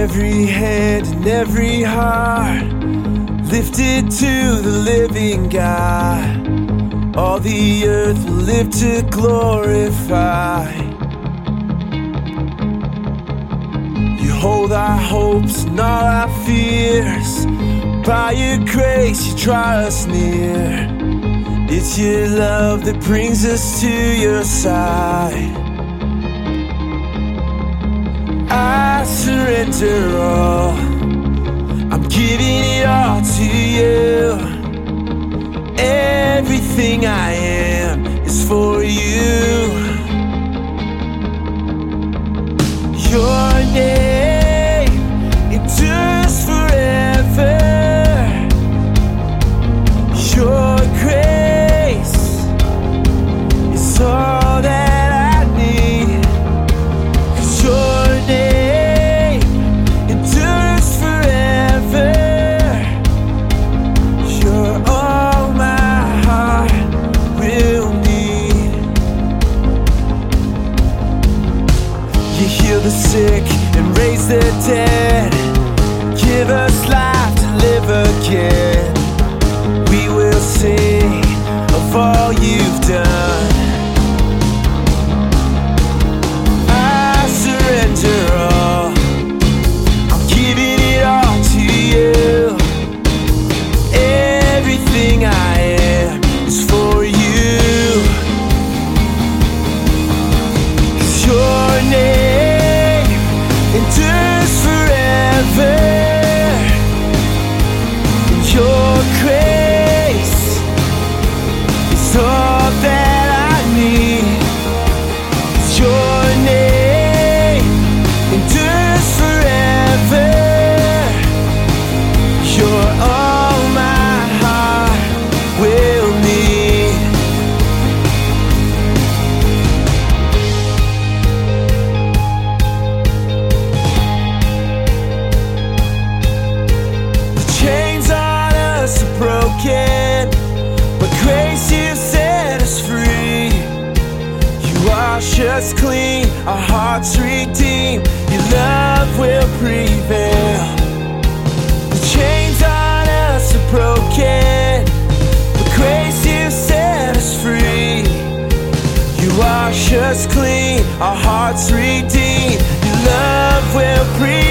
Every hand and every heart lifted to the living God. All the earth will live to glorify. You hold our hopes and all our fears. By your grace you draw us near. It's your love that brings us to your side. I surrender all. I'm giving it all to you. Everything I am is for you. Your name endures forever. Your grace is all that I need. 'Cause your name endures forever. You're all my heart will need. You heal the sick and raise the dead. Give us life to live again. We will sing of all you've done. I surrender all. I'm giving it all to you. Everything I am is for you. 'Cause your name endures forever. Your grace is all that I need. 'Cause your name endures forever. You're all my heart will need. The chains on us are broken, but grace you set us free. You wash us clean, our hearts redeemed. Your love will prevail. The chains on us are broken, but grace you set us free. You wash us clean, our hearts redeemed. Your love will prevail.